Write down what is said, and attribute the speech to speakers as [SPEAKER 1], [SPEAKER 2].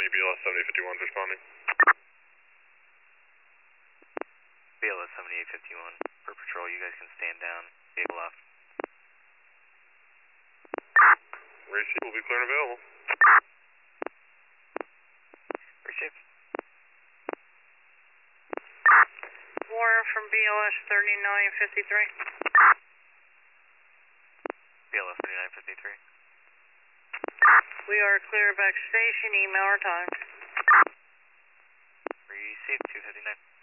[SPEAKER 1] BLS 7051 responding.
[SPEAKER 2] BLS 7851 for patrol, you guys can stand down, vehicle left.
[SPEAKER 1] Racy will be clear and available.
[SPEAKER 2] Receive.
[SPEAKER 3] Warren from BLS 3953.
[SPEAKER 2] BLS 3953.
[SPEAKER 3] We are clear back station, email our time.
[SPEAKER 2] Receive 259.